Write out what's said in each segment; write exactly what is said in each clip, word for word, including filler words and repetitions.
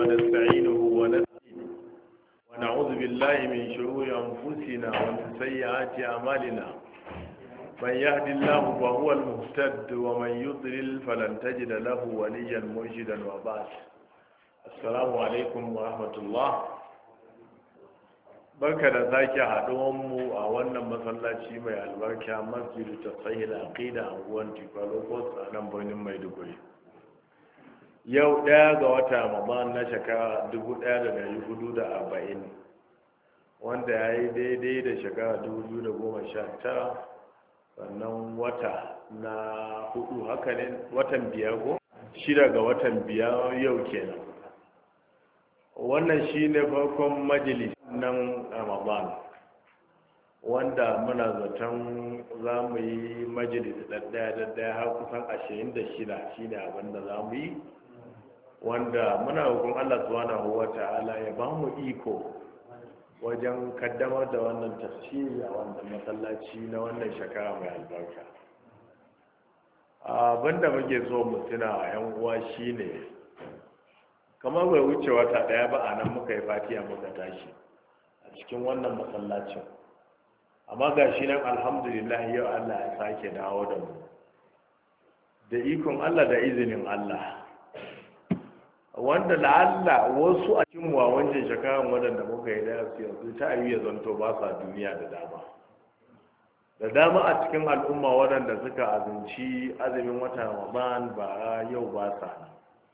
ونستعينه ونستهديه ونعوذ بالله من شرور أنفسنا ومن سيئات أعمالنا من يهد الله فهو المهتد ومن يضلل فلن تجد له وليا مرشدا وبعد السلام عليكم ورحمة الله. barka da sake haɗuwanmu a wannan masallaci mai albarka masjidu ta sahih aqida a unguwar Tifalokos a nan birnin Maiduguri. Yau ɗaya ga wata Ramadan na shekara dubu ɗaya da ɗari hudu da arba'in wanda ya yi daidai da shekara dubu biyu da goma sha tara, sannan wata na hudu haka ne watan biyar ko shida ga watan biyar yau kenan. Wannan shi ne farkon majalis nan Ramadan wanda muna zaton za mu yi majalis ɗaɗɗaya ɗaɗɗaya har kusan ashirin da shida shi ne abinda za mu yi, wanda muna hukun Allah subhanahu wa ta'ala ya ba mu iko wajen kaddamar da wannan tafsiri a wannan masallaci na wannan shekara mai albarka. Abinda muke so mu tuna a yan uwa shine kamar bai wuce wata daya ba a nan muka yi fatiha muka tashi a cikin wannan masallacin, amma ga shi nan alhamdulillah yau Allah ya sake dawo da mu da ikon Allah da izinin Allah, wanda la'alla wasu a cikin wa wancan shekaran waɗanda muka yi da yanzu ta yi ya zanto ba sa duniya da dama da dama a cikin al'umma waɗanda suka azumci azumin watan Ramadan ba yau ba sa,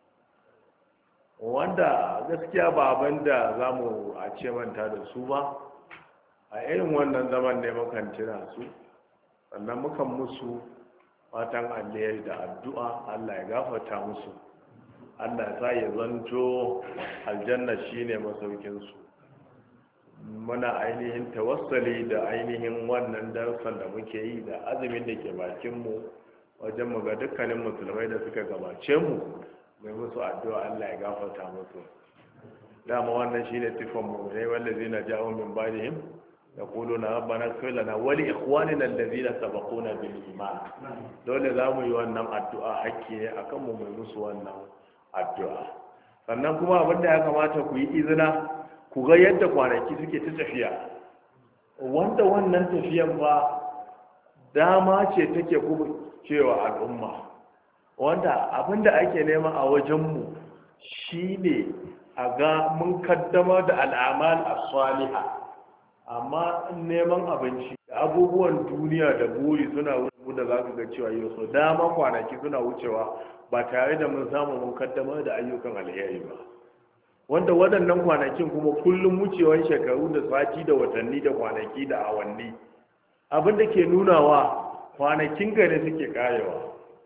wanda gaskiya ba abin da za mu a ce manta da su ba. A irin wannan zaman ne mukan tuna su, sannan mukan musu fatan alheri da addu'a Allah ya gafarta musu, Allah ya sa ya zanto aljanna shine masaukinsu. Muna ainihin tawassali da ainihin wannan darsan da muke yi da azumin da ke bakinmu wajen mu ga dukkanin musulmai da suka gabace mu mai musu addu'a Allah ya gafarta musu. Dama wannan shine tifan mu dai wallazina ja'u min ba'dihim yaquluna rabbana ighfir lana wa li ikhwanina allazina sabaquna bil iman. Dole za mu yi wannan addu'a hakki ne akan mu mai musu wannan addu'a. Sannan kuma abinda ya kamata ku yi izina ku ga yadda kwanaki suke ta tafiya, wanda wannan tafiyan ba dama ce take kuma cewa al'umma, wanda abinda ake nema a wajenmu shi ne a ga mun kaddamar da al'amal as-saliha, amma neman abinci abubuwan duniya da buri suna wuce da za ka ga cewa yau so dama kwanaki suna wucewa ba tare da mun samu mun kaddamar da ayyukan alheri ba, wanda waɗannan kwanakin kuma kullum wucewan shekaru da sati da watanni da kwanaki da awanni abinda ke nunawa kwanakin gare suke karewa,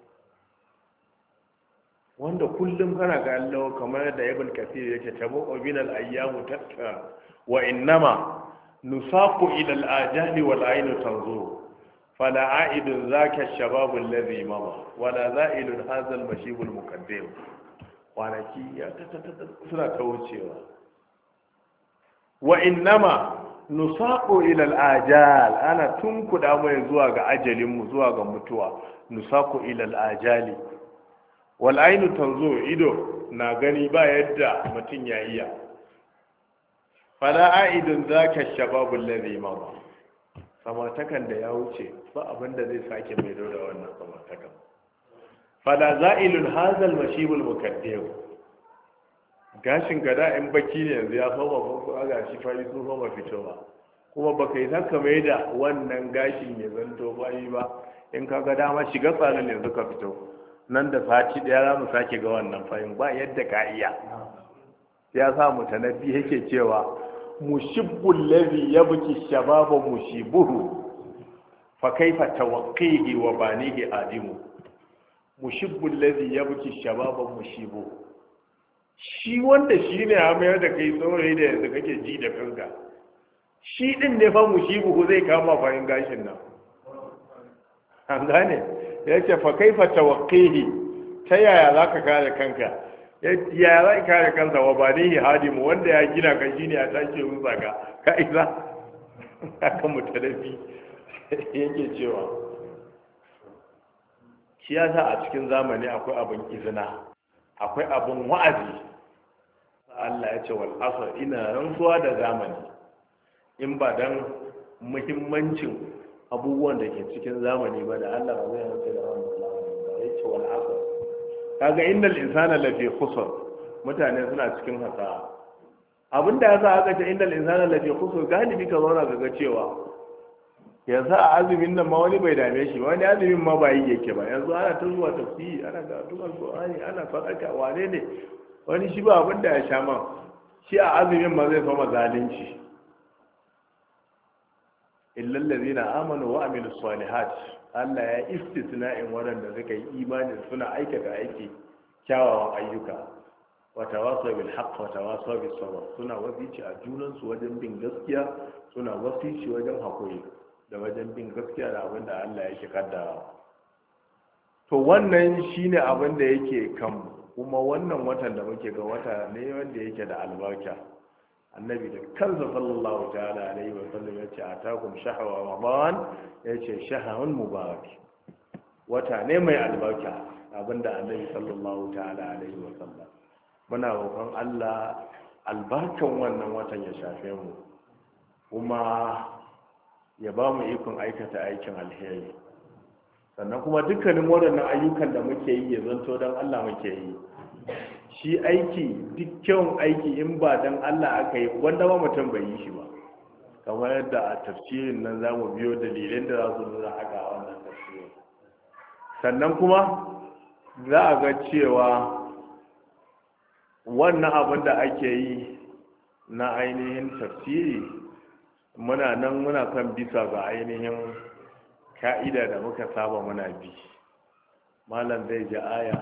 wanda kullum kana ga Allah kamar da Ibn Kathir yake tabo binal ayyamu tatta wa innama nusaqu ila al-ajali wal aynu tanzuru fala a'idun zaka ash-shababu alladhi mama wala za'ilun hadha al-mashib al-muqaddim. Kwanaki ya suna ta wucewa. Wa innama nusaqu ila al-ajal, ana tunkuda mai zuwa ga ajalinmu zuwa ga mutuwa. Nusaqu ila al-ajali wal ainu tanzu, ido na gani ba yadda mutum ya iya. Fala aidun zaka shababu alladhi mada, samatakan da ya wuce ba abinda zai sake mai da wannan samatakan. Fala za'ilun hadha al-mashib al-mukaddim, gashin gada in baki ne yanzu ya fama ko aga shi fari sun fama fitowa, kuma baka yi zaka mai da wannan gashin ya zanto fari ba. In ka ga dama shiga tsarin yanzu ka fito, nan da sati daya za mu sake ga wannan farin ba yadda ka iya. Ya sa mutanabbi yake cewa mushibbul ladhi yabki shababa mushibuhu fa kaifa tawqihi wa banihi adimu. Mushibbul ladhi yabki shababa mushibuhu, shi wanda shi ne a mayar da kai saurayi da yanzu kake ji da kanka, shi din ne fa mushibuhu zai kama farin gashin nan. An gane ya ce fa kaifa tawqihi, ta yaya za ka kare kanka, yaya za ka kare kansa wa ba ne hadimu wanda ya gina ka shine ya take rusa ka ka isa. Haka mutarafi yake cewa shi ya sa a cikin zamani akwai abin izina, akwai abin wa'azi, Allah ya ce wal asr ina rantsuwa da zamani in ba dan muhimmancin abubuwan da ke cikin zamani ba da Allah ba zai rantsa da wannan zamani ba ya ce wal asr kaga innal insana lafi khusr mutane suna cikin hasara abinda ya sa aka ce innal insana lafi khusr galibi ka zauna ga cewa yanzu a azumin nan ma wani bai dame shi wani azumin ma ba yi yake ba yanzu ana ta zuwa tafsiri ana ga tukar qur'ani ana sadaka wane ne wani shi ba abin da ya sha man shi a azumin ma zai fama zalunci illal ladina amanu wa amilus salihat Allah ya istisna'in waɗanda suka yi imani suna aikata aiki kyawawan ayyuka wa tawasaw bil haqq wa tawasaw bis sabr suna wasici a junansu wajen bin gaskiya suna wasici wajen hakuri da wajen bin gaskiya da abin da Allah yake kaddara to wannan shine abin da yake kan kuma wannan watan da muke ga wata ne wanda yake da albarka annabi da kansa sallallahu ta'ala alaihi wa sallam yace atakum shahwa ramadan yace shahrun mubarak wata ne mai albarka abinda annabi sallallahu ta'ala alaihi wa sallam muna roƙon Allah albarkan wannan watan ya shafe mu kuma ya ba mu ikon aikata aikin alheri sannan kuma dukkanin waɗannan ayyukan da muke yi ya zanto don Allah muke yi shi aiki dukkan aiki in ba don Allah aka yi wanda ba mutum bai yi shi ba kamar yadda a tafsirin nan za mu biyo dalilin da za su nuna haka a wannan tafsirin sannan kuma za a ga cewa wannan abin da ake yi na ainihin tafsiri muna nan muna kan bisa ga ainihin ka'ida da muka saba muna bi malam zai ji aya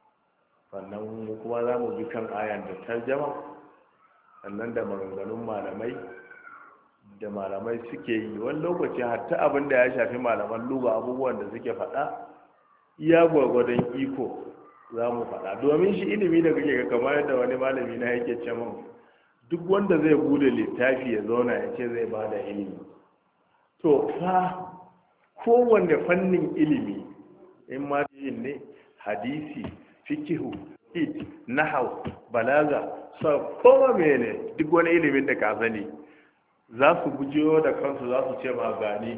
sannan kuma za mu bi kan ayan da tarjama sannan da maganganun malamai da malamai suke yi wani lokaci hatta abin da ya shafi malaman luga abubuwan da suke faɗa iya gwargwadon iko za mu faɗa domin shi ilimi da kake kamar yadda wani malami na yake ce min duk wanda zai bude littafi ya zauna ya ce zai ba da ilimi to fa kowanne fannin ilimi in ma yin ne hadisi fikihu hid nahau balaga sa kowa mene duk wani ilimin da ka sani za su gujewa da kansu za su ce ma gani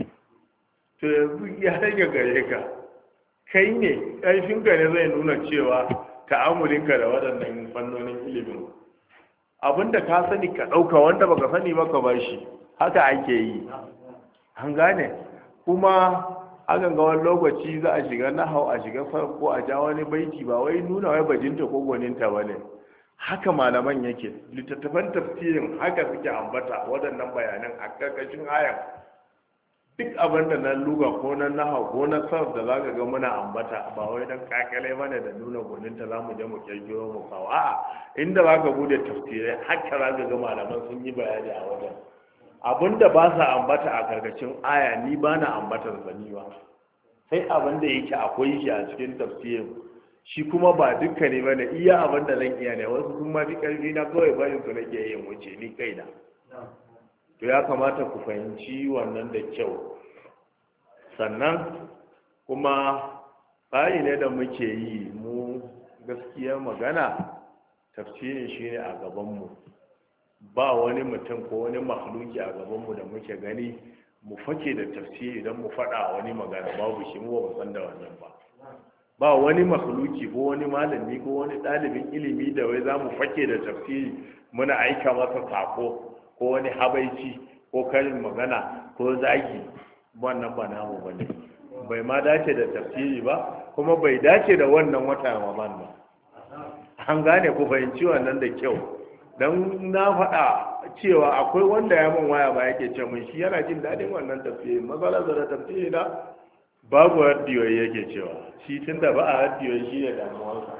to yanzu ya rage gare ka kai ne ƙarfinka ne zai nuna cewa ta'amulinka da waɗannan fannonin ilimin abinda ka sani ka ɗauka wanda baka sani ba ka bar shi haka ake yi an gane kuma akan ga wani lokaci za a shiga nahau a shiga farko a ja wani baiti ba wai nuna wai bajinta ko gwaninta ba ne haka malaman yake littattafan tafsirin haka suke ambata waɗannan bayanan a ƙarƙashin ayan duk abin da na luga ko na naha ko na sarf da za ka ga muna ambata ba wai don kakale mana da nuna gwaninta za mu je mu kirkiro mu kawo a'a inda za ka bude tafsirai haka za ka ga malaman sun yi bayani a wajen abin da ba sa ambata a karkashin aya ni ba na ambatar sani ba sai abin da yake akwai shi a cikin tafsirin shi kuma ba dukka ne ba ne iya abin da zan iya ne wasu sun ma fi karfi na kawai bayan su nake yin wuce ni kaina to ya kamata ku fahimci wannan da kyau sannan kuma tsari ne da muke yi mu gaskiyar magana tafsirin shi ne a gabanmu ba wani mutum ko wani makhluki a gabanmu da muke gani mu fake da tafsiri don mu faɗa wani magana babu shi mu ba san da wannan ba ba wani makhluki ko wani malami ko wani ɗalibin ilimi da wai za mu fake da tafsiri muna aika masa sako ko wani habaici ko karin magana ko zagi wannan ba namu ba ne bai ma dace da tafsiri ba kuma bai dace da wannan wata ramadan ba an gane ku fahimci wannan da kyau don na faɗa cewa akwai wanda ya min waya ba yake ce mun shi yana jin daɗin wannan tafsiri matsalar da tafsiri da babu haddiyoyi yake cewa shi tun da ba a haddiyoyi shi ne damuwarsa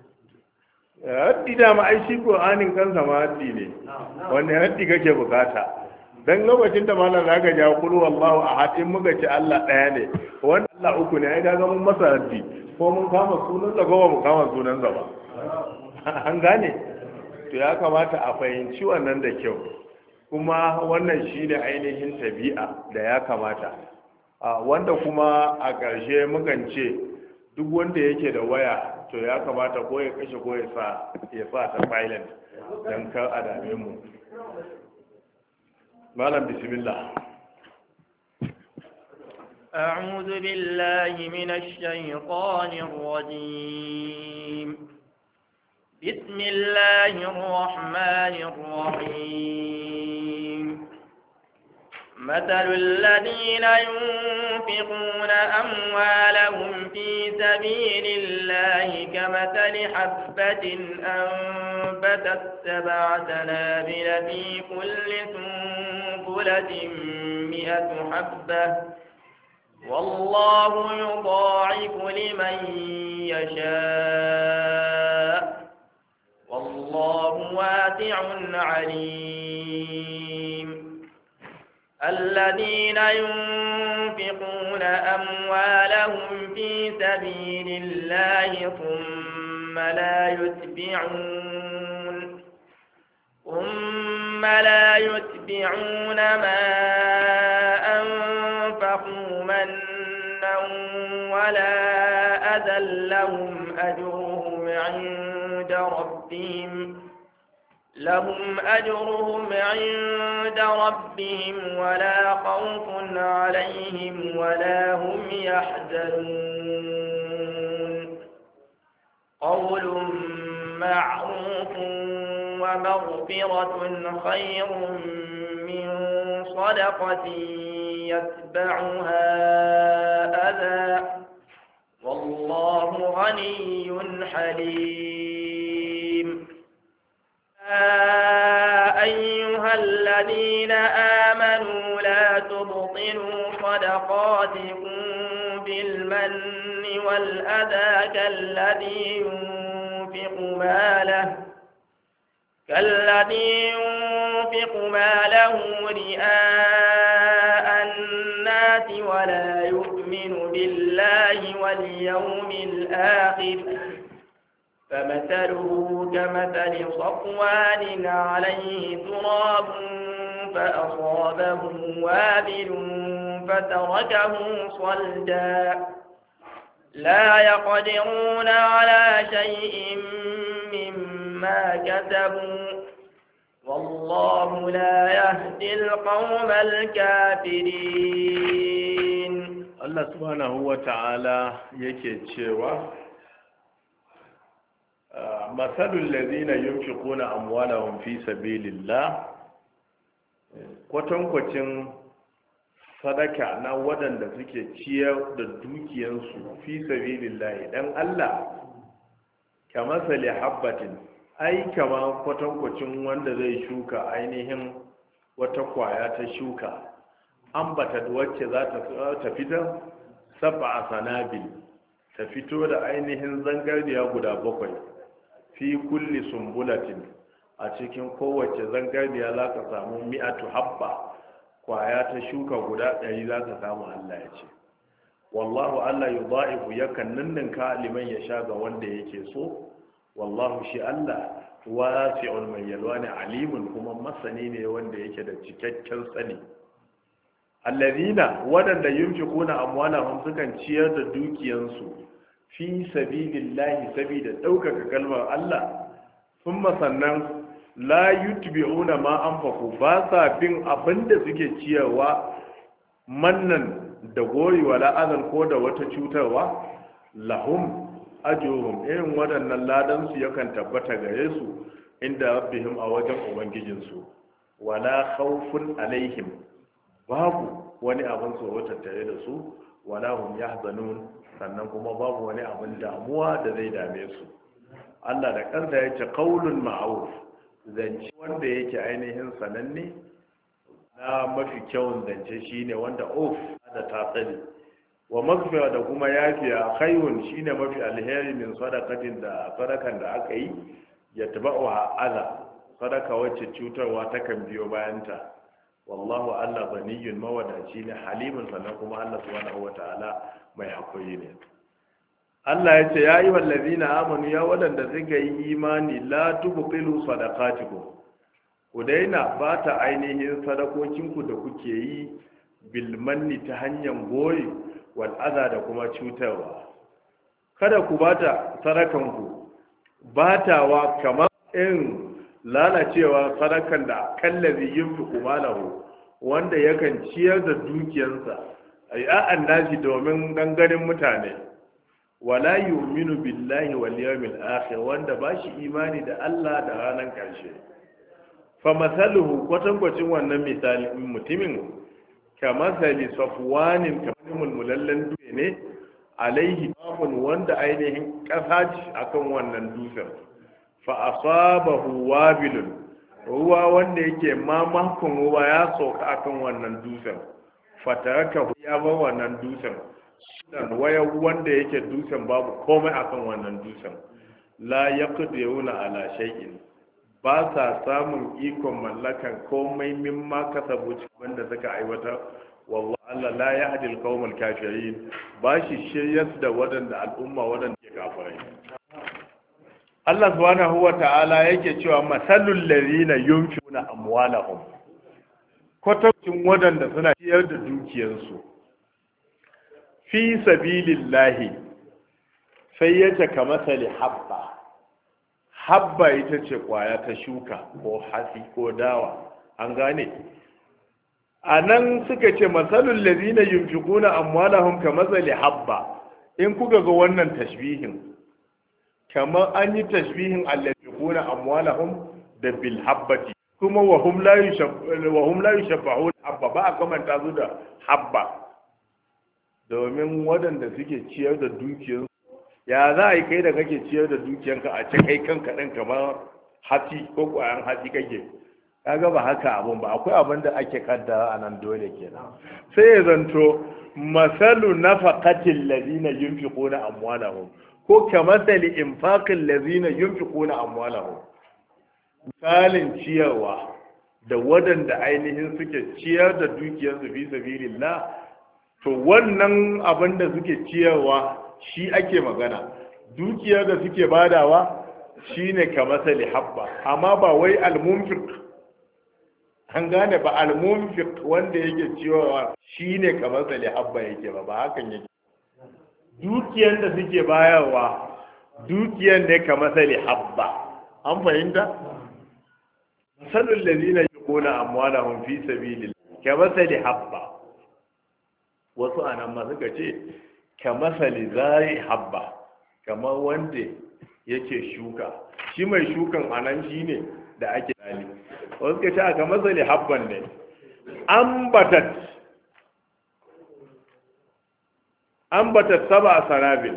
haddi dama ai shi Qur'anin kansa ma haddi ne wanda haddi kake bukata dan lokacin da malam zaka ja kulu wallahu ahad in muka ce Allah daya ne wanda Allah uku ne ai kaga mun masa haddi ko mun kama sunan sa ko mun kama sunan sa ba an gane to ya kamata a fahimci wannan da kyau kuma wannan shine ainihin tabi'a da ya kamata wanda kuma a ƙarshe mukan ce duk wanda yake da waya to ya kamata ko ya kashe ko ya sa ya sa ta silent dan kar a dame mu. malam bismillah. أعوذ بالله من الشيطان الرجيم. بسم الله الرحمن الرحيم. مثل الذين ينفقون أموالهم في سبيل الله كمثل حبة أنبتت سبع سنابل في كل سنبلة مئة حبة والله يضاعف لمن يشاء والله واسع عليم. الذين ينفقون أموالهم في سبيل الله ثم لا يتبعون ثم لا يتبعون ما أنفقوا منا ولا أذى لهم أجرهم عند ربهم لهم أجرهم عند ربهم ولا خوف عليهم ولا هم يحزنون. قول معروف ومغفرة خير من صدقة يتبعها أذى والله غني حليم. يا أيها الذين آمنوا لا تبطلوا صدقاتكم بالمن والأذى كالذي ينفق ماله كالذي ينفق ماله رئاء الناس ولا يؤمن بالله واليوم الآخر فمثله كمثل صفوان عليه تراب فأصابه وابل فتركه صلدا لا يقدرون على شيء مما كسبوا والله لا يهدي القوم الكافرين. الله سبحانه وتعالى yake cewa masalul ladina yunfiquna amwalahum fi sabilillah, kwatankwacin sadaka na waɗanda suke ciyar da dukiyansu fi sabilillah dan Allah, kamasali habbatin, ai kama kwatankwacin wanda zai shuka ainihin wata kwaya ta shuka ambata wacce za ta fitar sab'a sanabil, ta fito da ainihin zangarniya guda bakwai fi kulli sumbulatin, a cikin kowace zangarniya za ka samu mi'atu habba, kwaya ta shuka guda ɗari za ka samu. Allah ya ce wallahu Allah yudha'ifu, yakan ninninka liman ya sha ga wanda yake so. wallahu shi Allah wasi'ul mai yalwa ne, alimun kuma masani ne wanda yake da cikakken sani. allazina wadanda yunfiquna amwalahum, sukan ciyar da dukiyansu fi sabilillahi, sabida daukaka kalmar Allah, thumma sannan la yutbi'una ma anfaqu, ba sa bin abinda suke ciyarwa mannan da gori wala azan ko da wata cutarwa. lahum ajruhum, irin waɗannan ladansu yakan tabbata gare su inda rabbihim, a wajen ubangijinsu. wala khawfun alaihim, babu wani abin tsoro tattare da su. wala hum yahzanun, sannan kuma babu wani abin damuwa da zai dame su. Allah da kansa ya ce qaulun ma'ruf, zance wanda yake ainihin sananne na mafi kyawun zance shine wanda of da tasali, wa magfira da kuma yafiya khairun shine mafi alheri min sadaqatin, da sadakan da aka yi ya tabauha adha, sadaka wacce cutarwa ta kan biyo bayanta. wallahu Allah ganiyun, mawadaci ne, halimun, sannan kuma Allah subhanahu wataala mai hakuri ne. Allah ya ce ya yi wallazina amanu, ya wadanda suka yi imani, la tubqilu sadaqatikum, ku daina bata ainihin sadakokinku da kuke yi bilmanni ta hanyar goyi wal adha da kuma cutarwa. kada ku bata sadakanku batawa kamar in lalacewa sadakan da kallazi yunfiqu malahu wanda yakan ciyar da dukiyarsa ay a'an nasi domin ganganin mutane wala yu'minu billahi wal yawmil akhir wanda bashi imani da Allah da ranar karshe fa masaluhu kwatankwacin wannan misali mutumin kamasali safwanin kamar mulallan dutse ne alaihi ma'un wanda ainihin kasa ce akan wannan dutsen fa asabahu wabilun ruwa wanda yake mamakon ruwa ya sauka akan wannan dutsen fataraka ya bar wannan dutsen dan waya wanda yake dutsen babu komai akan wannan dutsen la yaqdiruna ala shay'in ba sa samun ikon mallakan komai mimma kasabu wanda suka aiwatar wallahi Allah la yahdi al-qawmal kafirin ba shi shiryar da wadanda al'umma wadanda ke kafirai Allah subhanahu wa ta'ala yake cewa masalul ladina yunfiquna amwalahum kwatancin wadanda suna ciyar da dukiyarsu fi sabilillahi sai yace kamasali habba habba ita ce kwaya ta shuka ko hatsi ko dawa an gane a nan suka ce masalul ladina yunfiquna amwalahum kamasali habba in kuka ga wannan tashbihin kamar an yi tashbihin alladina amwalahum da bil habbati kuma wa hum la wa hum la yushabbahun habba ba a kamanta su da habba domin waɗanda suke ciyar da dukiyar ya za a yi kai da kake ciyar da dukiyanka a ce kai kanka ɗin kamar hatsi ko ƙwayan hatsi kake kaga ba haka abun ba akwai abin da ake kaddara a nan dole kenan sai ya zanto masalu nafaqatil ladina yunfiquna amwalahum ko kamasali infaqil ladina yunfiquna amwalahum misalin ciyarwa da waɗanda ainihin suke ciyar da dukiyarsu fi sabilillah to wannan abin da suke ciyarwa shi ake magana dukiyar da suke badawa shine kamasali habba amma ba wai almunfiq an gane ba almunfiq wanda yake ciyarwa shine kamasali habba yake ba ba hakan yake dukiyar da suke bayarwa dukiyar ne kamasali habba an fahimta misalul ladina yunfiquna amwalahum fi sabilillah kamasali habba wasu anan ma suka ce kamasali zai habba kamar wanda yake shuka shi mai shukan anan shine da ake dali wasu suka ce aka masali habban ne ambatat ambatat saba sanabil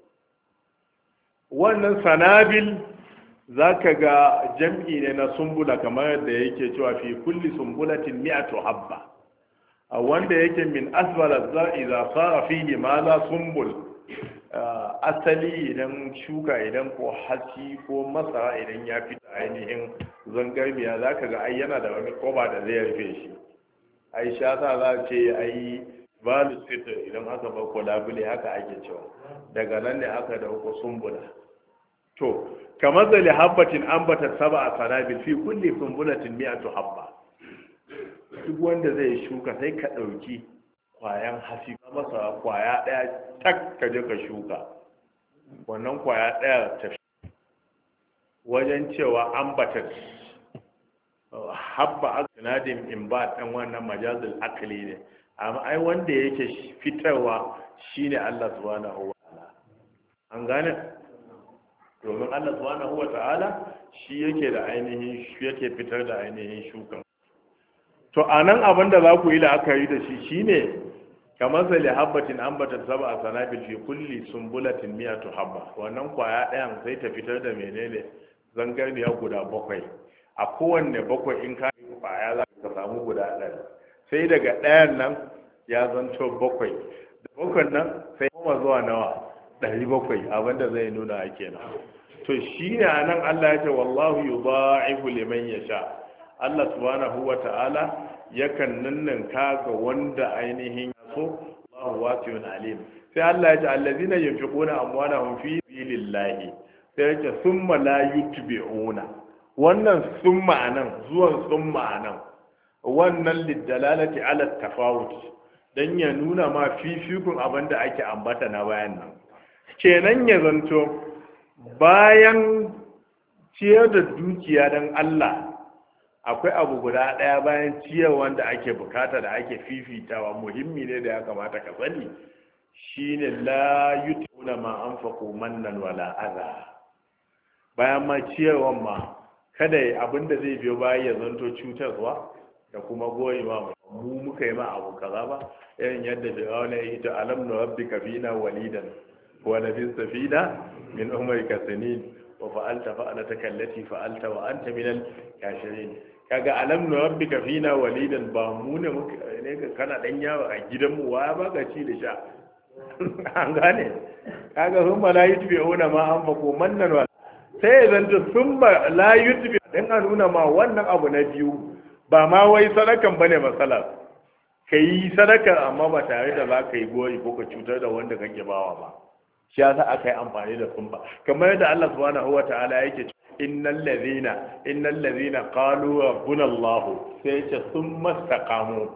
wannan sanabil zaka ga jam'i ne na sumbula kamar yadda yake cewa fi kulli sumbulatin mi'atu habba a wanda yake min asfala za'i za fara fihi ma za sumbul asali idan shuka idan ko hatsi ko masara idan ya fita ainihin zangarniya zaka ga ai yana da wani koba da zai rufe shi ai sha sa za ce ai balu sita idan aka bar ko labule haka ake cewa daga nan ne aka dauko sumbula to kamar zali habbatin ambata sab'a sanabil fi kulli sumbulatin mi'atu habba duk wanda zai shuka sai ka dauki kwayan hasi masa kwaya daya tak ka je ka shuka wannan kwaya daya ta wajen cewa ambata habba asnadin imbat dan wannan majazul akli ne amma ai wanda yake fitarwa shine Allah subhanahu wa ta'ala an gane domin Allah subhanahu wa ta'ala shi yake da ainihin shi yake fitar da ainihin shukan to anan abin da za ku yi la'akari da shi shine kamar zali habbatin ambatan sab'a sanabil fi kulli sumbulatin mi'atu habba wannan kwaya ɗayan sai ta fitar da menene zangarniya guda bakwai a kowanne bakwai in ka yi kwaya za ka samu guda ɗaya sai daga ɗayan nan ya zanto bakwai da bakwai nan sai kuma zuwa nawa ɗari bakwai abinda zai nuna a kenan to shi ne a nan Allah ya ce wallahu yudha'ifu liman yasha Allah subhanahu wa ta'ala yakan ninninka ga wanda ainihin so Allahu wasi'un alim sai Allah ya ce allazina yunfiquna amwalahum fi sabilillahi sai ya ce summa la yutbi'una wannan summa anan zuwan summa anan wannan lidalalati ala tafawut dan ya nuna ma fifikun abinda ake ambata na bayan nan kenan ya zanto bayan ciyar da dukiya don Allah akwai abu guda ɗaya bayan ciyar wanda ake bukata da ake fifitawa muhimmi ne da ya kamata ka sani shine la yutuna ma anfaqu mannan wala adha bayan ma ciyarwan ma kada abinda zai biyo bayan ya zanto cutarwa da kuma goyi ma mu muka yi ma abu kaza ba irin yadda Fir'auna ya yi ta alam na rabbika fina walidan wa labista fina min umrika sinin wa fa'alta fa'alataka allati fa'alta wa anta min al-kashirin kaga alam na rabbika fina walidan ba mu ne muka ne kana dan yawo a gidanmu wa ba ka ci da sha an gane kaga sun ba la yutbi'una ma anfaqu mannan wa sai zanta sun ba la yutbi dan a nuna ma wannan abu na biyu ba ma wai sadakan bane matsala ka yi sadaka amma ba tare da za ka yi goyi ko ka cutar da wanda kake bawa ba shi yasa aka yi amfani da sun ba kamar yadda Allah subhanahu wataala yake innal ladhina innal ladhina qalu rabbuna Allah sai yace summa istaqamu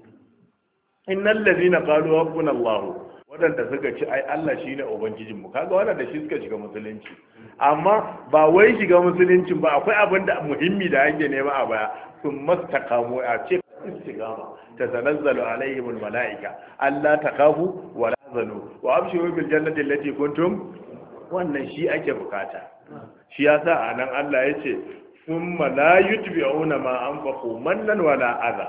innal ladhina qalu rabbuna Allah wadanda suka ci ai Allah shine ubangijin mu kaga wadanda shi suka shiga musulunci amma ba wai shiga musuluncin ba akwai abin da muhimmi da ake nema a baya sun mastakamu a ce istigama ta tanazzalu alaihim almalaika alla takafu wa la zanu wa abshiru bil jannati allati kuntum wannan shi ake bukata shi yasa anan Allah yace thumma la yutbi'una ma anfaqu mannan wala adha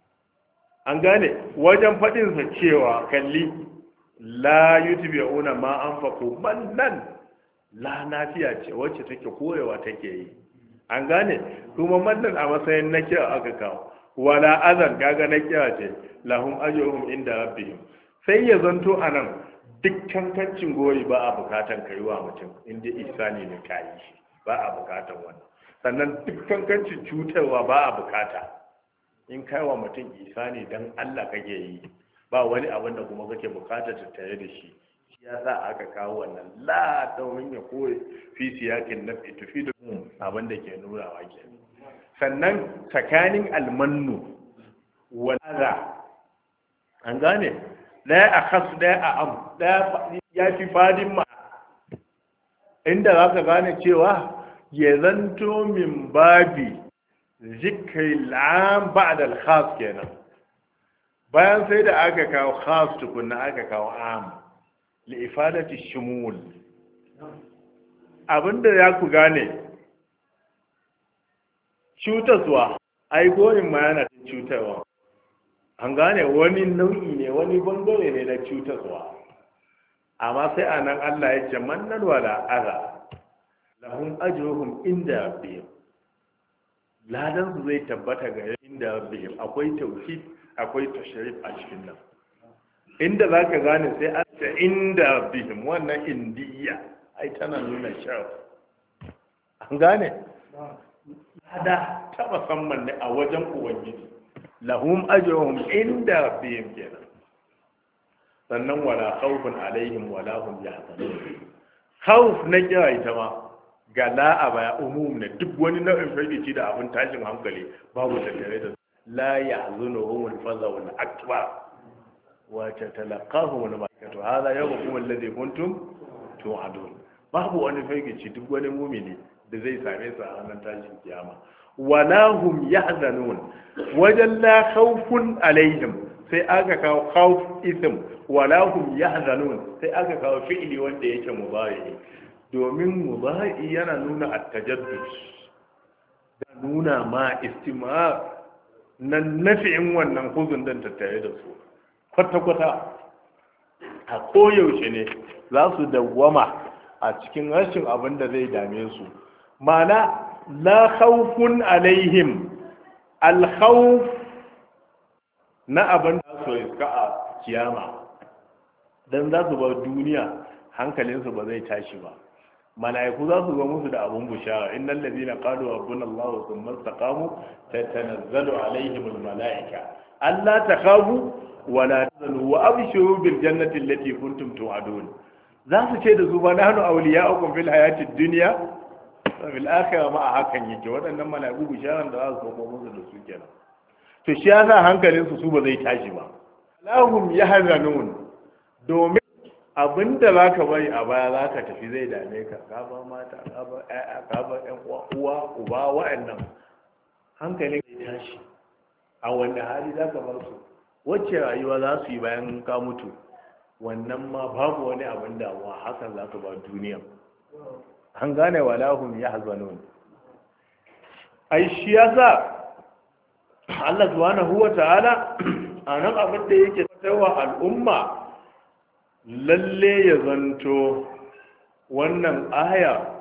an gane wajen fadin sa cewa kalli la yutbi'una ma anfaqu mannan la nafiya ce wacce take koyewa take yi an gane kuma mannan a matsayin na kira aka kawo wala azan kaga na kira ce lahum ajruhum inda rabbihim sai ya zanto anan dukkan kancin goyi ba a bukatan kaiwa mutum inda isani ne kai shi ba a bukatan wannan sannan dukkan kancin cutarwa ba a bukata in kaiwa mutum isani dan Allah kake yi ba wani abin da kuma kake bukata tattare da shi ya sa aka kawo wannan la domin ya koyi fi siyakin na fitufi da abin da ke nuna wa ke sannan tsakanin almannu wala an gane daya a kasu daya a am daya ya fi fadin ma inda za ka gane cewa ya zanto min babi zikirin la'am ba'da al-khas kenan bayan sai da aka kawo khas tukunna aka kawo am li'ifadati shumul abinda ya ku gane cutarwa ai goyin ma yana cutarwa an gane wani nau'i ne wani bangare ne na cutarwa amma sai anan Allah ya ce mannan wala aza lahum ajruhum inda rabbihim ladan su zai tabbata ga inda rabbihim akwai tauhid akwai tashrif a cikin nan inda za ka gane sai an ta inda bihim wannan indiya ai tana nuna sharaf an gane lada ta musamman ne a wajen ubangiji lahum ajruhum inda bihim kenan sannan wala khawfun alaihim wala hum yahzanun khawf na kira ita ma ga la baya umum ne duk wani nau'in firgici da abin tashin hankali babu tattare da la yahzunuhum al-fazaw al-akbar وتتلقاه الملائكة هذا يومكم الذي كنتم توعدون babu wani firgici duk wani mumini da zai same su a ranar tashin kiyama wala hum yahzanun wajen la khawfun alaihim sai aka kawo khawf ism wala hum yahzanun sai aka kawo fi'ili wanda yake mudari domin mudari yana nuna at-tajaddud da nuna ma istimar nan nafi'in wannan huzun dan tattare da su kwata-kwata a koyaushe ne za su dawwama a cikin rashin abin da zai dame su mana la khawfun alaihim alkhawf na abin da su iska a kiyama dan za su bar duniya hankalinsu ba zai tashi ba mala'iku za su zo musu da abun bushara innal ladina qalu rabbuna allah thumma istaqamu tatanazzalu alaihim almala'ika alla takhafu wala tazanu wa abshiru bil jannati allati kuntum tu'adun za su ce da su ba nahnu awliya'ukum fil hayati dunya wa fil akhirah ma hakan yake waɗannan mala'iku bisharan da za su zo musu da su kenan to shi yasa hankalin su su ba zai tashi ba lahum yahzanun domin abinda za ka bari a baya za ka tafi zai dame ka ka ba mata ka ba ƴaƴa ka ba ƴan uwa uba wa'annan hankalin ya tashi a wanda hali za ka bar su wacce rayuwa za su yi bayan ka mutu wannan ma babu wani abin damuwa hakan za ka ba duniya an gane walahum ya hazanun ai shi yasa Allah subhanahu wa ta'ala a nan abin da yake tawa al'umma lalle ya zanto wannan aya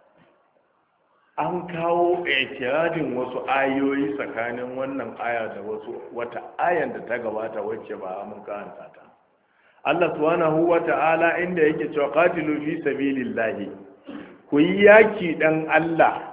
an kawo ikiradin wasu ayoyi tsakanin wannan aya da wasu wata ayan da ta gabata wacce ba mun karanta ta Allah subhanahu wa ta'ala inda yake cewa qatilu fi sabilillahi ku yi yaki dan Allah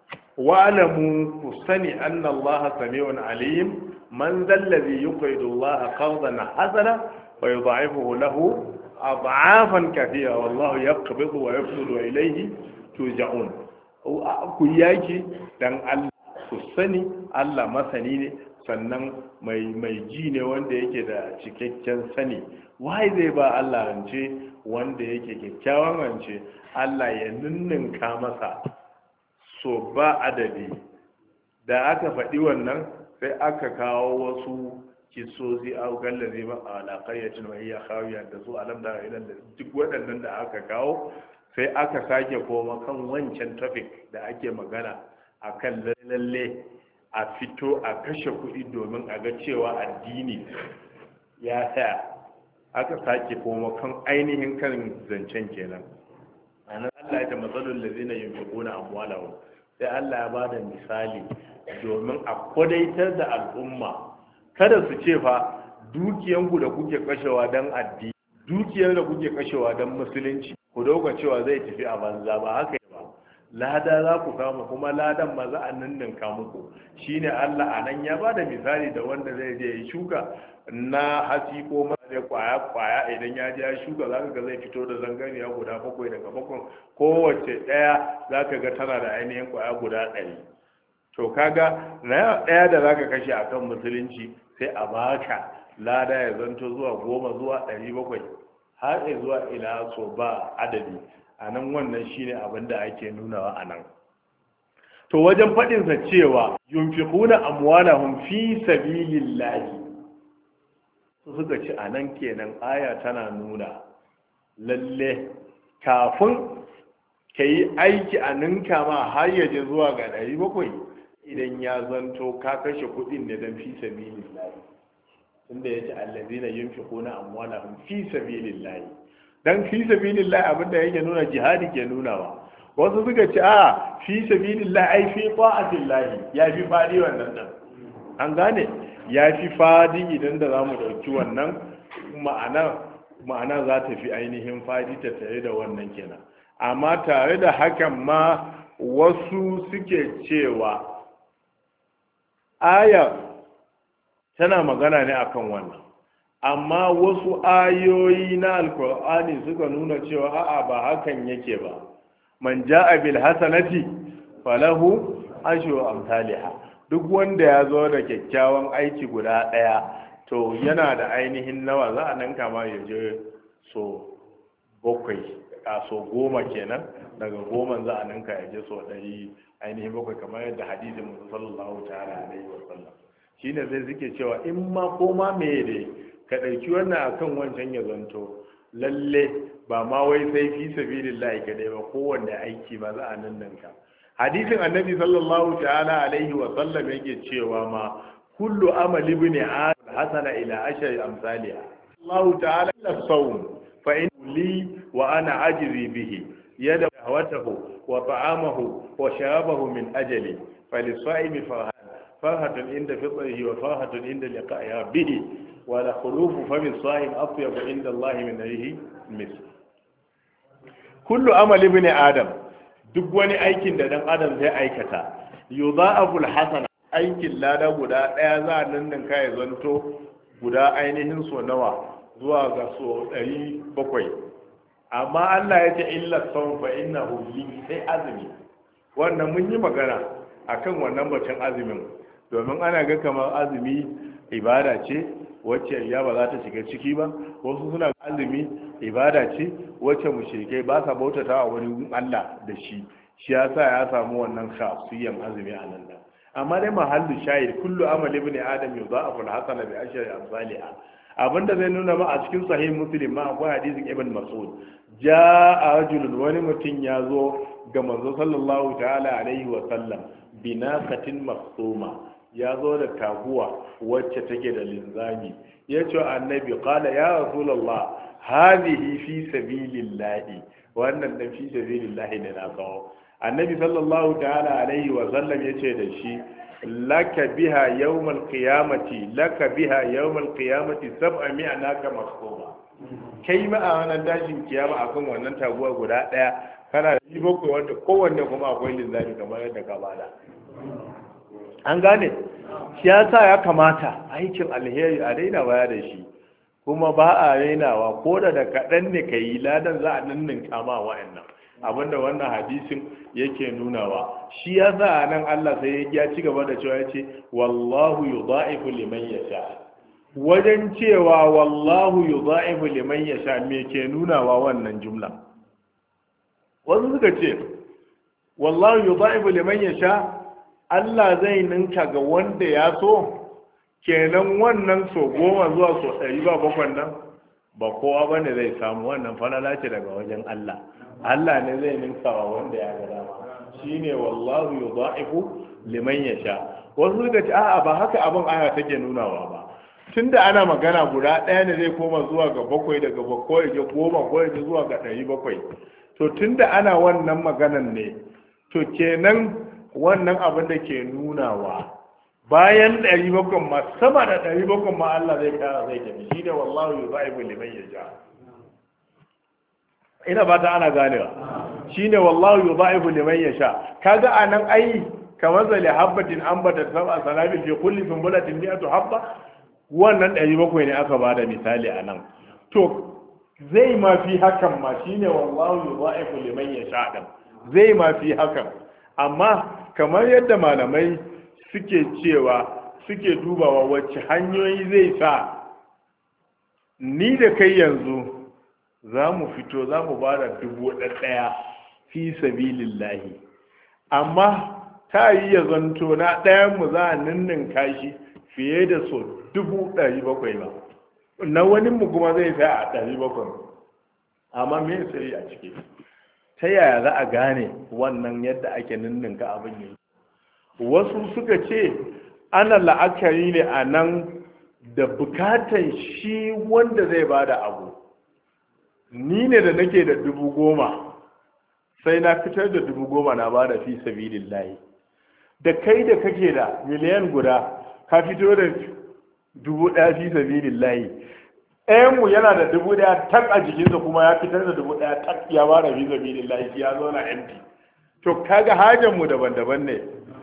wa'lamu ku sani anna Allah sami'un alim man zallazi yuqidu Allah qardan hasana wa yudha'ifuhu lahu ad'afan kathira wallahu yaqbidu wa yabsutu ilayhi turja'un ku yaki dan Allah ku sani Allah masani ne sannan mai mai ji ne wanda yake da cikakken sani wai zai ba Allah rance wanda yake kyakkyawan rance Allah ya ninninka masa so ba adadi da aka faɗi wannan sai aka kawo wasu kisozi a gallazi ba a alaƙayyacin mai iya kawiya da su alam da ilan da duk waɗannan da aka kawo sai aka sake koma kan wancan topic da ake magana a kan lalle a fito a kashe kuɗi domin a ga cewa addini ya tsaya aka sake koma kan ainihin kan zancen kenan a nan Allah ya ta matsalolin da zina yin fiƙona amwalawa sai Allah ya bada misali domin a kwadaitar da al'umma kada su ce fa dukiyanku da kuke kashewa don addini dukiyar da kuke kashewa don musulunci ku dauka cewa zai tafi a banza ba haka ba lada za ku kama kuma ladan ma za a ninninka muku shine Allah a nan ya bada misali da wanda zai je ya shuka na hasi ko mai kwaya kwaya idan ya je ya shuka zaka ga zai fito da zanganiya guda bakwai daga bakwai kowace daya zaka ga tana da ainihin kwaya guda ɗari to kaga na daya da zaka kashe akan musulunci sai a baka lada ya zanto zuwa goma zuwa ɗari bakwai har zuwa ila so ba adadi a nan wannan shine abin da ake nunawa a nan to wajen faɗinsa cewa yunfiquna amwalahum fi sabilillahi su suka ci a nan kenan aya tana nuna lalle kafin ka yi aiki a ninka ma har yaje zuwa ga ɗari bakwai idan ya zanto ka kashe kuɗin ne don fi sabilillahi inda ya ce allazina yunfiquna amwalahum fi sabilillahi dan fi sabilillahi abinda yake nuna jihadi ke nunawa wasu suka ce a fi sabilillahi ai fi ta'atillahi ya fi fadi wannan dan an gane ya fi fadi idan da zamu dauki wannan ma'ana ma'ana za ta fi ainihin fadi ta tare da wannan kenan amma tare da hakan ma wasu suke cewa aya tana magana ne akan wannan amma wasu ayoyi na alkur'ani suka nuna cewa a'a ba hakan yake ba man ja'a bil hasanati falahu ashru amsalha duk wanda ya zo da kyakkyawan aiki guda daya to yana da ainihin nawa za a nan kama ya je so bakwai a so goma kenan daga goma za a ninka ya je so ɗari ainihin bakwai kamar yadda hadisin musu sallallahu ta'ala alaihi wa sallam shine zai suke cewa in ma ko ma me ne ka ɗauki wannan akan wancan ya zanto lalle ba ma wai sai fi sabilillahi kadai ba kowanne aiki ba za a nan nan ka hadisin annabi sallallahu ta'ala alaihi wa sallam yake cewa ma kullu amali ibn adam hasana ila ashri amsalha Allah ta'ala la sawm fa in li wa ana ajri bihi yada hawatahu wa ta'amahu wa sharabahu min ajali falisaimi fa فرحة عند فطره وفرحة عند لقائها به ولا خلوف فم الصائم أطيب عند الله من ريح المسك كل عمل ابن آدم duk wani aikin da dan adam zai aikata yudha'afu alhasana aikin lada guda daya za nan nan kai zanto guda ainihin so nawa zuwa ga so ɗari bakwai amma Allah ya ce illa sawm fa innahu li sai azumi wannan mun yi magana akan wannan batun azumin domin ana ga kamar azumi ibada ce wacce ya ba za ta shiga ciki ba. Wasu suna azumi ibada ce wacce mushrikai ba sa bautata wa wani Allah da shi, shi yasa ya samu wannan khasiyan azumi a nan nan. Amma dai mahallu shahid kullu amal ibn adam yudha'afu al-hasana bi ashri amsalha. Abinda zai nuna ba a cikin sahih muslim ma akwai hadisin ibn mas'ud, ja'a rajulun, wani mutum ya zo ga manzo sallallahu ta'ala alaihi wa sallam binaqatin maqsuma, ya zo da taguwa wacce take da linzami. Ya ce annabi, qala ya rasulullah hadhihi fi sabilillahi, wannan dan fi sabilillahi ne na kawo. Annabi sallallahu ta'ala alaihi wa sallam ya ce da shi, laka biha yawmal qiyamati laka biha yawmal qiyamati sab'a mi'a naka maqsuma. Kai ma a wannan dashin kiyama akan wannan taguwa guda daya kana da bakwai wanda kowanne kuma akwai linzami kamar yadda ka bada. An gane, shi yasa ya kamata aikin alheri a daina baya da shi, kuma ba a rainawa, ko da da kaɗan ne ka yi ladan za a ninnin kama wa'annan abinda wannan hadisin yake nunawa. Shi yasa nan Allah sai ya ci gaba da cewa ya ce wallahu yudha'ifu liman yasha. Wajen cewa wallahu yudha'ifu liman yasha me ke nunawa wannan jumla? Wasu suka ce wallahu yudha'ifu liman yasha, Allah zai ninka ga wanda ya so, kenan wannan so goma zuwa so ɗari ba bakwai nan ba kowa ba ne zai samu, wannan falala ce daga wajen Allah. Allah ne zai ninka wa wanda ya ga dama, shi ne wallahu yudha'ifu liman yasha. Wasu suka ce a'a ba haka abin aya take nunawa ba, tunda ana magana guda ɗaya ne zai koma zuwa ga bakwai, daga bakwai ya goma ko ya zuwa ga ɗari bakwai. To tunda ana wannan maganan ne, to kenan wannan abin da ke nunawa bayan ɗari bakwai ma, sama da ɗari bakwai ma Allah zai kara zai tafi, shi ne wallahu yudha'ifu liman yasha. Ina ba ta ana ganewa, shi ne wallahu yudha'ifu liman yasha. Kaga anan ai kamar zali habbatin ambata sab'a sanabil fi kulli sunbulatin mi'atu habba, wannan ɗari bakwai ne aka bada misali anan. To zai ma fi hakan ma, shi ne wallahu yudha'ifu liman yasha din, zai ma fi hakan. Amma kamar yadda malamai suke cewa suke dubawa wacce hanyoyi zai sa ni da kai yanzu za mu fito za mu ba da dubu ɗaya fi sabilillahi, amma ta yi ya zanto na ɗayan mu za a ninnin kashi fiye da so dubu ɗari bakwai ba, na wani mu kuma zai sa a ɗari bakwai, amma me sai a ciki? Ta yaya za a gane wannan yadda ake ninninka abin yi? Wasu suka ce ana la'akari ne a nan da bukatan shi wanda zai ba da abu. Ni ne da nake da dubu goma, sai na fitar da dubu goma na ba da fi sabilillahi. Da kai da kake da miliyan guda, ka fito da dubu ɗaya fi sabilillahi. ɗayanmu yana da dubu ɗaya tak a jikinsa kuma ya fitar da dubu ɗaya tak ya ba da fi sabilillahi, ya zo na empty. To kaga hajanmu daban-daban ne.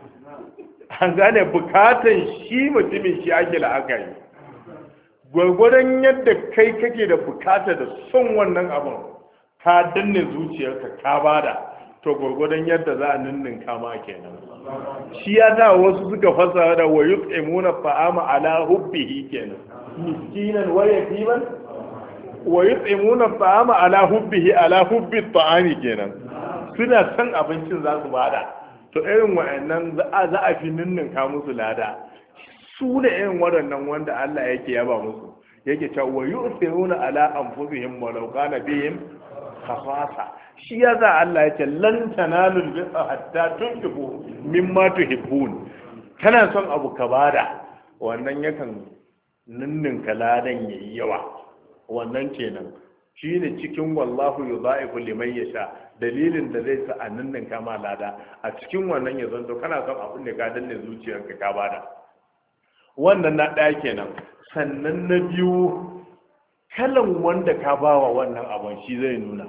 An gane bukatan shi mutumin shi ake la'akari. Gwargwadon yadda kai kake da bukata da son wannan abin, ka danne zuciyarka ka bada, to gwargwadon yadda za a ninnin kama kenan. Shi ya sa wasu suka fasara da wa yut'imuna fa'ama ala hubbihi kenan, miskinan wa yatiman wa yut'imuna fa'ama ala hubbihi ala hubbi ta'ani kenan. Suna san abincin za su bada, to irin wa'annan za a fi ninninka musu lada. Su da irin waɗannan wanda Allah yake yaba musu, yake cewa wa yu'thiruna ala anfusihim walau kana bihim khasasa. Shi ya za Allah yake lan tanalul birra hatta tunfiqu mimma tuhibbun. Kana son abu ka bada, wannan yakan ninninka ladan yayi yawa. Wannan kenan shine cikin wallahu yudha'ifu liman yasha, dalilin da zai sa a ninninka ma lada. A cikin wannan ya zanto kana son abin da ka danne zuciyarka ka bada. Wannan na ɗaya kenan. Sannan na biyu, kalan wanda ka bawa wannan abin shi zai nuna.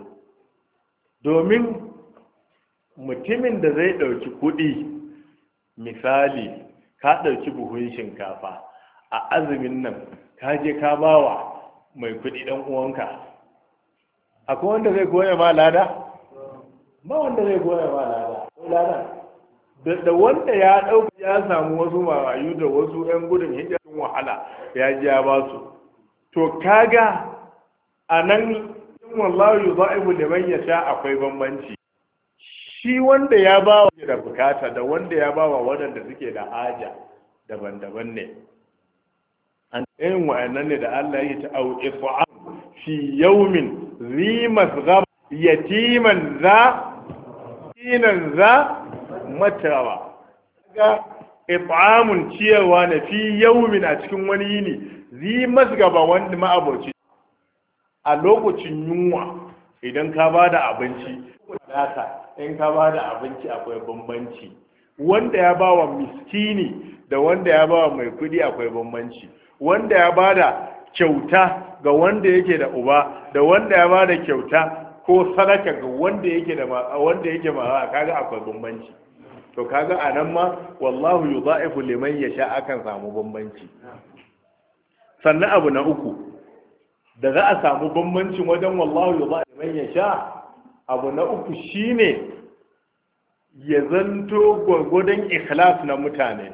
Domin mutumin da zai ɗauki kuɗi, misali ka ɗauki buhun shinkafa a azumin nan, ka je ka bawa mai kuɗi ɗan uwanka, akwai wanda zai goya ma lada? Ba wanda zai goya ma lada. Lada da wanda ya ɗauka ya samu wasu marayu da wasu 'yan gudun hijirin wahala ya ji ya ba su. To kaga a nan wallahu yudha'ifu liman yasha akwai bambanci. Shi wanda ya ba wa da bukata da wanda ya ba wa waɗanda suke da haja daban-daban ne. An irin wa'annan ne da Allah ya ta auki su'am fi yawmin zi masghab yatiman za kinan za matawa. Ga it'amun ciyarwa na fi yawmin a cikin wani yini zi masgaba wanda ma'aboci a lokacin yunwa idan ka ba da abinci in ka ba da abinci akwai bambanci. Wanda ya ba wa miskini da wanda ya ba wa mai kudi akwai bambanci. Wanda ya ba da kyauta ga wanda yake da uba da wanda ya ba da kyauta ko sadaka ga wanda yake da wanda yake ma kaga akwai bambanci. To kaga anan ma wallahu yudha'ifu liman yasha akan samu bambanci. Sannan abu na uku da za a samu bambancin wajen wallahu yudha'ifu liman yasha, abu na uku shine ya zanto gwargwadon ikhlas na mutane.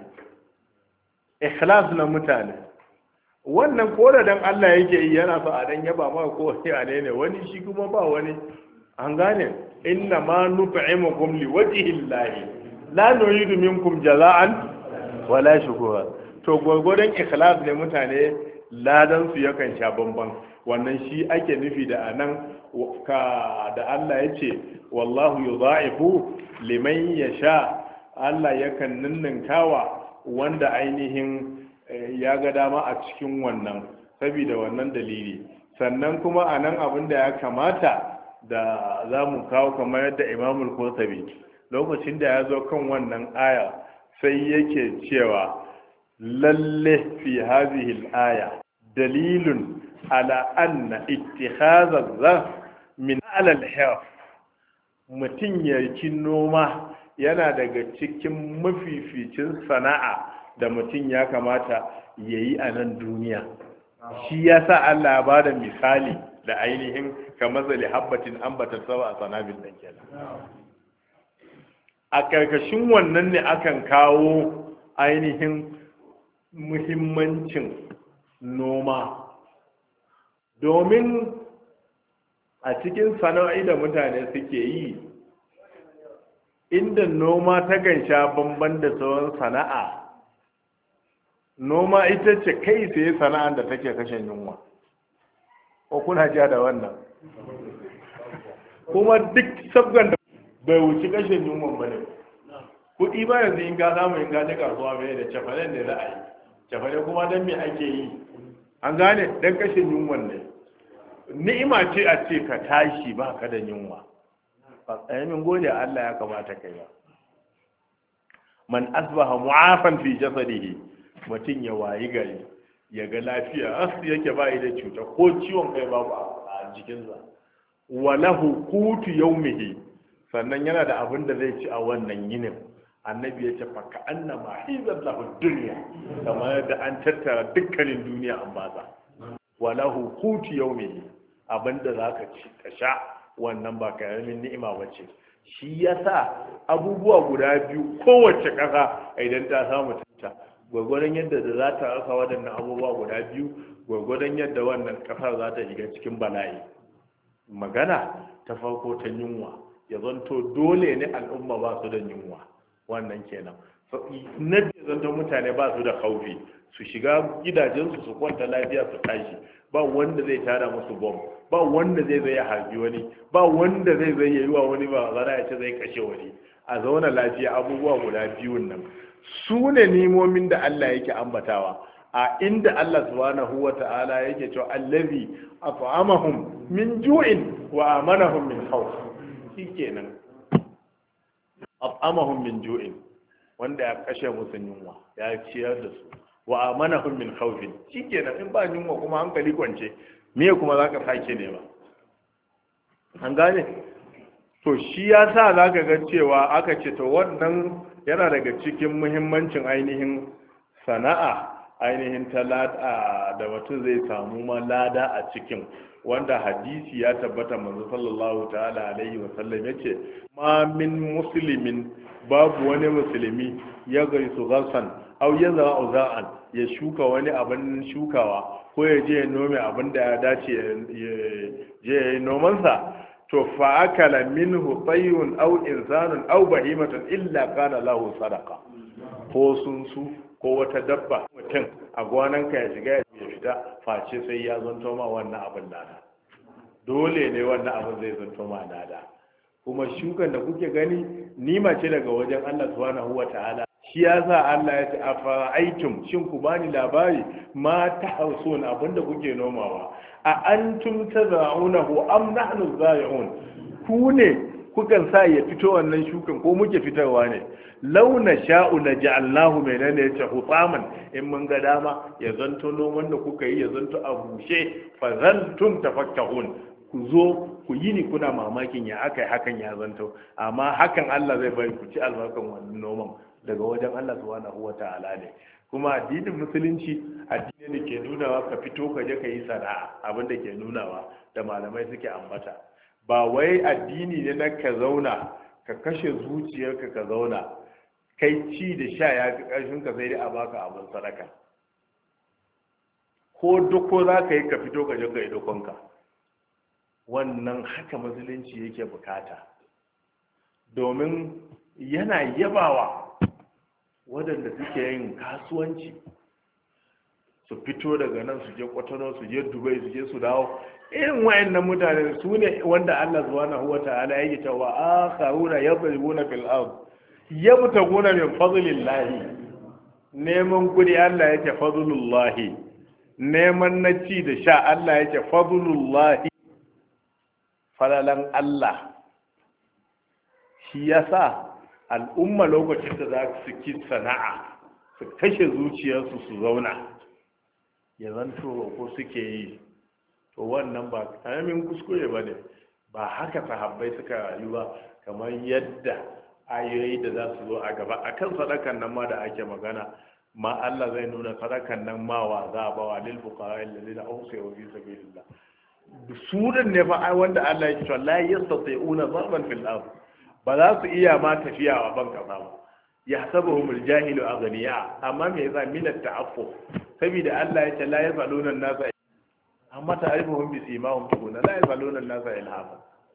Ikhlas na mutane wannan koda dan Allah yake yi yana so a dan yaba ma ko ya ne wani shi kuma ba wani, an gane inna ma nut'imukum liwajhi llahi la nuridu minkum jaza'an wala shukura. To gwargwadon ikhlas ne mutane ladan su yakan sha bamban. Wannan shi ake nufi da anan ka da Allah yace wallahu yudha'ifu liman yasha, Allah yakan ninninkawa wanda ainihin ya ga dama a cikin wannan, saboda wannan dalili. Sannan kuma a nan abin da ya kamata da za mu kawo kamar yadda imamul Qurtubi lokacin da ya zo kan wannan aya sai yake cewa lalle fi hadhihi al-aya dalilun ala anna ittikhadha dha min ala al-hirf, mutum ya noma yana daga cikin mafificin sana'a da mutum ya kamata ya yi a nan duniya. Shi ya sa Allah ya ba da misali da ainihin kamar zali habbatin ambatar saba a sanabin ɗan kenan. A ƙarƙashin wannan ne akan kawo ainihin muhimmancin noma, domin a cikin sana'o'i da mutane suke yi inda noma ta sha bamban da sauran sana'a, noma ita ce kai sai sana'ar da take kashe yunwa. Ko kuna ja da wannan? Kuma duk sabgan da bai wuce kashe yunwa ba ne. Kuɗi ba yanzu in ka samu in ka ji kasuwa mai da cefane ne za a yi. Cefane kuma don me ake yi? An gane don kashe yunwa ne. Ni'ima ce a ce ka tashi ba ka da yunwa. Ba tsayamin gode Allah ya kamata kai ba. Man asbaha mu'afan fi jasadihi, mutum ya wayi gari ya ga lafiya asu yake bayi da cuta ko ciwon kai babu a jikinsa. Walahu qutu yawmihi, sannan yana da abin da zai ci a wannan yinin. Annabi ya ce fa ka annama hizat lahu dunya, kamar da an tattara dukkanin duniya an basa. Walahu qutu yawmihi, abinda zaka ci ka sha wannan ba karamin ni'ima bace. Shi yasa abubuwa guda biyu kowace ƙasa idan ta samu ta gwagwadon yadda da za ta rasa waɗannan abubuwa guda biyu gwagwadon yadda wannan ƙasar za ta shiga cikin bala'i. Magana ta farko ta yunwa, ya zanto dole ne al'umma ba su da yunwa, wannan kenan. Na biyu zanto mutane ba su da kaufi, su shiga gidajensu su kwanta lafiya su tashi, ba wanda zai tada musu bom, ba wanda zai zai harbi wani, ba wanda zai zai yi wa wani ba zara ya ce zai kashe wani. A zauna lafiya, abubuwa guda biyun nan su ne nimomin da Allah yake ambatawa a inda Allah subhanahu wa ta'ala yake cewa allazi at'amahum min ju'in wa amanahum min khawf. Shikenan at'amahum min ju'in, wanda ya kashe musu yunwa ya ciyar da su, wa amanahum min khawf. Shikenan in ba yunwa kuma hankali kwance, me kuma zaka sake ne ba? An gane? To shi ya sa za ka ga cewa aka ce to wannan yana daga cikin muhimmancin ainihin sana'a ainihin talata da mutum zai samu ma lada a cikin, wanda hadisi ya tabbata manzo sallallahu ta'ala alaihi wa sallam yace ma min muslimin babu wani musulmi ya gaisu ghasan aw yazra'u za'an ya shuka wani abin shukawa ko ya je ya nome abin da ya dace ya je ya yi nomansa to fa akala minhu tayyun aw insanun aw bahimatun illa kana lahu sadaqa ko sunsu ko wata dabba mutum a gwananka ya shiga ya fita face sai ya zanto ma wannan abin nada dole ne wannan abin zai zanto ma nada kuma shukan da kuke gani nima ce daga wajen Allah subhanahu wata'ala shi yasa Allah ya ce afara'aytum shin ku bani labari ma tahsun abinda kuke nomawa a antum tazra'unahu am nahnu zari'un ku ne kukan sa ya fito wannan shukan ko muke fitarwa ne launa sha'u na ja'alnahu menene yace hutaman in mun ga dama ya zanto noman da kuka yi ya zanto a bushe fa zaltum tafakkahun ku zo ku yi ni kuna mamakin ya akai hakan ya zanto amma hakan Allah zai bari ku ci albarkan wannan noman daga wajen Allah subhanahu wata'ala ne kuma addinin musulunci addini da ke nunawa ka fito ka je ka yi sana'a abin da ke nunawa da malamai suke ambata ba wai addini ne na ka zauna ka kashe zuciyarka ka zauna kai ci da sha ya fi ƙarfin ka sai dai a baka abin sadaka ko doko za ka yi ka fito ka je ka yi dokonka wannan haka musulunci yake bukata domin yana yabawa waɗanda suke yin kasuwanci su fito daga nan su je kwatano su je dubai su je su dawo irin wayannan mutane su ne wanda Allah subhanahu wata'ala yake cewa akharuna yadribuna fil ard yabtaguna min fadlillahi neman kudi Allah yake fadlullahi neman na ci da sha Allah yake fadlullahi falalan Allah shi yasa al'umma lokacin da za su ki sana'a su kashe zuciyarsu su zauna ya zanto ko suke yi to wannan ba karamin kuskure ba ne ba haka sahabbai suka rayu ba kamar yadda ayoyi da za su zo a gaba akan sadakan nan ma da ake magana ma Allah zai nuna sadakan nan ma wa za a bawa lil fuqara alladhina awsayu fi sabilillah sunan ne fa wanda Allah ya ce la yastati'una darban fil ard ba za su iya ma tafiya a ban kasa ba yahsabuhum aljahilu aghniya amma me yasa min at-ta'affuf saboda Allah ya ce la yasaluna an-nasa amma ta'rifuhum bi simahum tukuna la yasaluna an-nasa ilhafa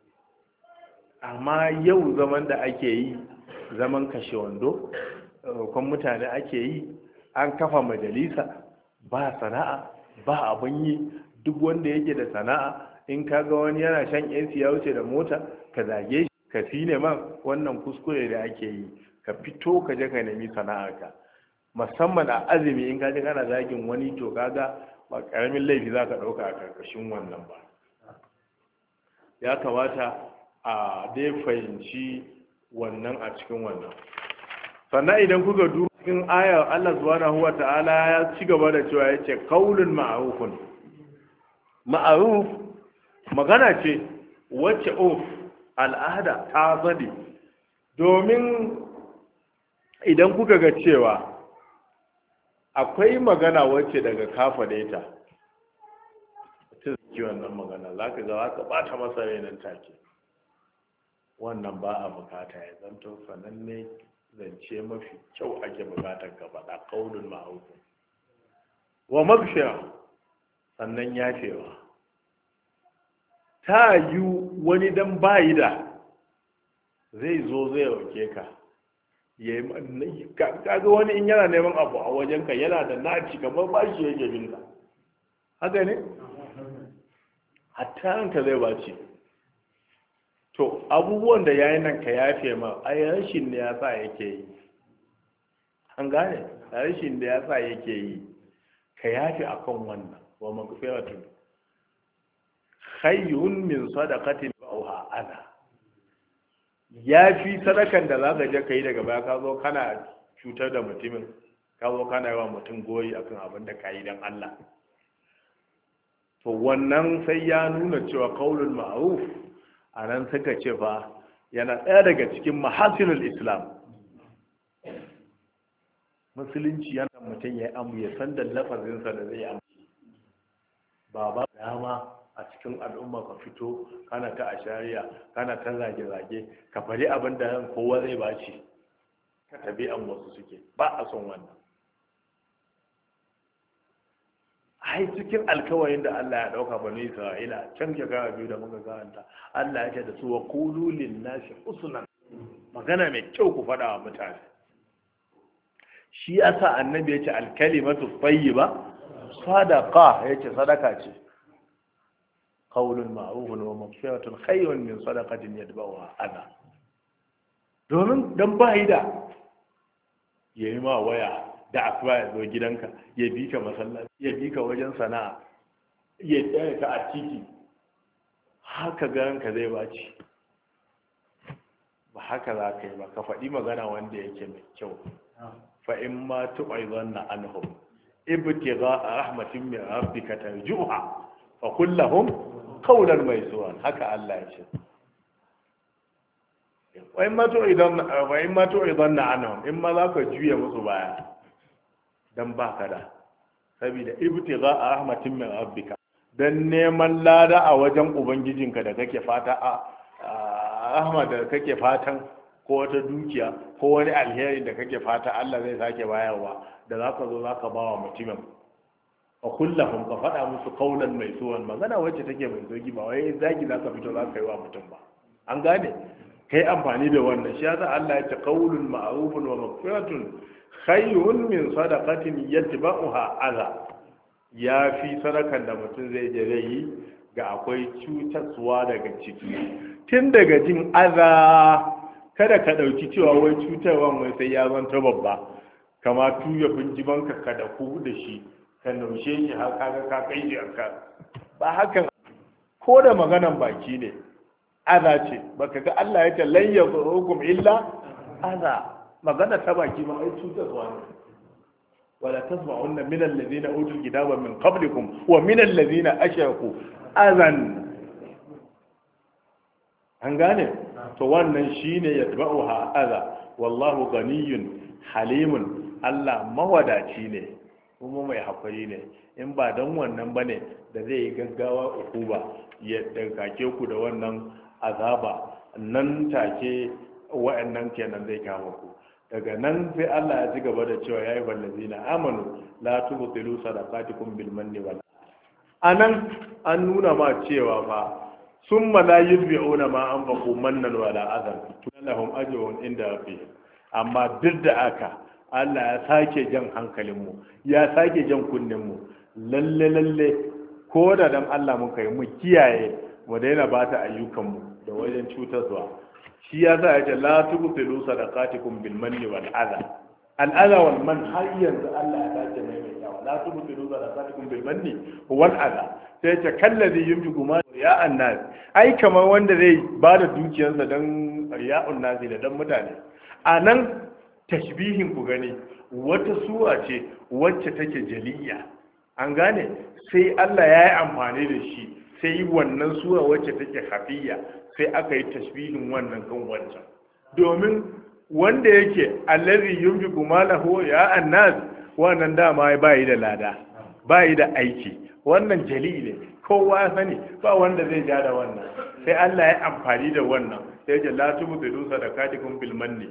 amma yau zaman da ake yi zaman kashe wando kan mutane ake yi an kafa majalisa ba sana'a ba abun yi duk wanda yake da sana'a in kaga wani yana shan A C ya wuce da mota ka zage shi ka sine man wannan kuskure da ake yi ka fito ka je ka nemi sana'arka musamman a azumi in ka je kana zagin wani to kaga ba karamin laifi za ka ɗauka a karkashin wannan ba ya kamata a dai fahimci wannan a cikin wannan sannan idan kuka duba cikin ayar Allah subhanahu wa ta'ala ya ci gaba da cewa yace qaulun ma'rufun ma'ruf magana ce wacce of al'ada ta zade domin idan kuka ga cewa akwai magana wacce daga kafa daita ta zaki wannan magana za ka gawa ka bata masa rainan take wannan ba a bukata ya zanto sananne zance mafi kyau ake bukatar ka faɗa qaulun ma'ruf wa maghfira sannan yafewa ta yi wani dan bayi da zai zo zai rauke ka kaga wani in yana neman abu a wajenka yana da naci kamar ba shi yake binka haka ne hatta ranka zai baci to abubuwan da yayi nan ka yafe ma ai rashin ne ya sa yake yi an gane rashin da ya sa yake yi ka yafe akan wannan wa maghfiratun khayrun min sadaqatin ba'uha ana yafi sadakan da zaka je kai daga baya ka zo kana cutar da mutumin ka zo kana yawa mutum goyi akan abin da kai dan Allah to wannan sai ya nuna cewa qaulul ma'ruf anan suka ce fa yana ɗaya daga cikin mahasinul islam musulunci yana mutum ya amu ya san da lafazinsa da zai amci ba ba dama a cikin al'umma ka fito kana ta ashariya kana ta zage-zage ka fari abin da kowa zai baci tabi'an wasu suke ba a son wannan. ai cikin alkawarin da Allah ya dauka bani Isra'ila can ke ga biyu da muka karanta Allah ya ce da su wa qulu lin nasi husnan, magana mai kyau ku faɗa wa mutane. shi yasa annabi ya ce al-kalimatu tayyiba sadaqa, ya ce sadaka ce. qawlun ma'rufun wa maghfiratun khayrun min sadaqatin yatba'uha adha. domin dan bai da yayi ma waya da asuba ya zo gidanka ya bi ka masallaci ya bi ka wajen sana'a ya tsaya ka a titi, haka garanka zai baci. ba haka za ka yi ba, ka faɗi magana wanda yake mai kyau. fa in ma tu'izanna anhum ibtigha rahmatin min rabbika tarjuha fa kullahum qawlan maysura, haka Allah ya ce. wa in ma tu'izanna wa in ma tu'izanna anhum, in ma za ka juya musu baya dan ba ka da, saboda ibtigha rahmatin min rabbika, dan neman lada a wajen ubangijinka da kake fata a rahma da kake fatan, ko wata dukiya ko wani alheri da kake fata Allah zai sake bayarwa, da zaka zo zaka bawa mutumin. a kullahum ka faɗa musu kaulan mai suwan, magana wacce take mai zogi, ba wai zaki zaka fito zaka yi wa mutum ba. an gane, kai amfani da wannan. shi yasa Allah ya ce qaulun ma'rufun wa maghfiratun khayrun min sadaqatin yatba'uha adha. ya fi sadakan da mutum zai je zai yi ga akwai cutarwa daga ciki. tun daga jin adha, kada ka dauki cewa wai cutarwa mai sai ya zanta babba, kama tuya binjiban ka kada ku da shi ka naushe shi har kaga ka kai shi aka ba hakan. ko da maganan baki ne adha ce, baka ga Allah ya ce lan yazurukum illa adha. magana ta baki ma ai cutarwa ne. wala tasma'unna min alladhina utul kitaba min qablikum wa min alladhina ashraku adhan. an gane, to wannan shine yatba'uha adha. wallahu ghaniyyun halimun, Allah mawadaci ne kuma mai hakuri ne. in ba dan wannan bane da zai yi gaggawa ukuba ya dangake ku da wannan azaba nan take, wa'annan kenan zai kama ku. daga nan sai Allah ya ci gaba da cewa yayi wallazina amanu la tubtilu sadaqatikum bil manni wal anan an nuna ma cewa fa summa la yudbi'una ma anfaqu mannan wala adhan lahum ajrun inda rabbihim. amma duk da aka Allah ya sake jan hankalin mu, ya sake jan kunnen mu, lalle lalle ko da dan Allah mun kai mu kiyaye mu daina bata ayyukan mu da wajen cutarwa. shi ya sa ya ce la tubtilu sadaqatikum bil manni wal adha. al adha wal man har yanzu Allah ya dace mai mai yawa. la tubtilu sadaqatikum bil manni wal adha. sai ya ce kallazi yunfiqu ma ya annas, ai kamar wanda zai bada dukiyarsa dan ya annasi da dan mutane. anan tashbihin ku gani wata sura ce wacce take jaliya. an gane, sai Allah ya yi amfani da shi, sai wannan sura wacce take hafiya sai aka yi tashbihin wannan kan wancan. domin wanda yake allazi yunfiqu malahu ya annas, wannan dama bai da lada, bai da aiki, wannan jali ne, kowa ya sani, ba wanda zai ja da wannan. sai Allah ya amfani da wannan, sai ya la tubtilu sadaqatikum bil manni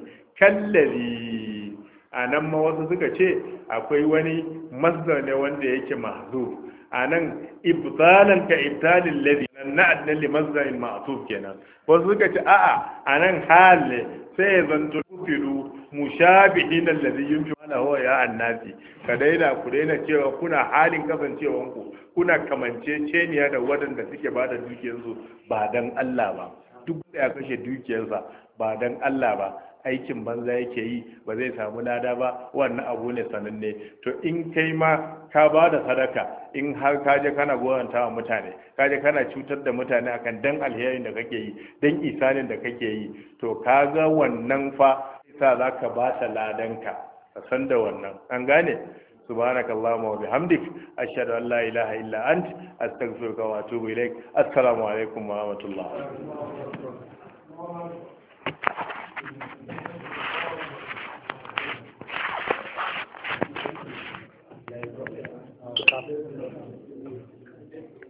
kallazi. anan ma wasu suka ce akwai wani masdar ne wanda yake mahzuf. anan ibtalan ka ibtalil ladhi na'adna li mazdarin ma'tuf kenan. wasu suka ce a'a anan hal ne, sai ya zanto filu mushabihin alladhi yunfiqu lahu ya annasi. ka daina ku daina cewa kuna halin kasancewan ku kuna kamanceceniya da wadanda suke bada dukiyarsu ba dan Allah ba. duk da ya kashe dukiyarsa ba dan Allah ba, aikin banza yake yi, ba zai samu lada ba, wannan abu ne sananne. to in kai ma ka ba da sadaka, in har ka je kana goranta wa mutane, ka je kana cutar da mutane akan dan alherin da kake yi, dan isanin da kake yi, to ka ga wannan fa sa za ka ba ta ladanka, ka san da wannan. an gane, subhanakallahumma wa bihamdik ashhadu an la ilaha illa ant astaghfiruka wa atubu ilaik. assalamu alaikum wa rahmatullah.